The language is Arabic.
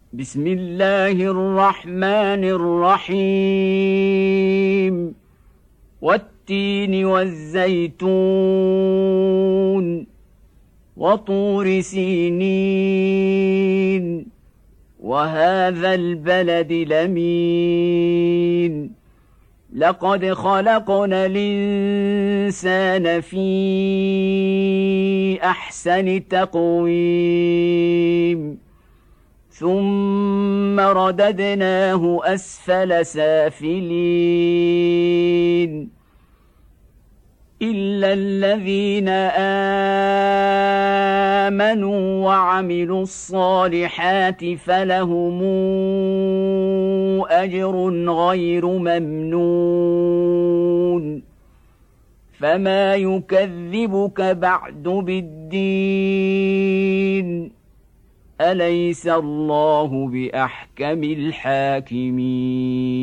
بسم الله الرحمن الرحيم والتين والزيتون وطور سينين وهذا البلد الأمين لقد خلقنا الإنسان في أحسن تقويم ثم رددناه أسفل سافلين إلا الذين آمنوا وعملوا الصالحات فلهم أجر غير ممنون فما يكذبك بعد بالدين أليس الله بأحكم الحاكمين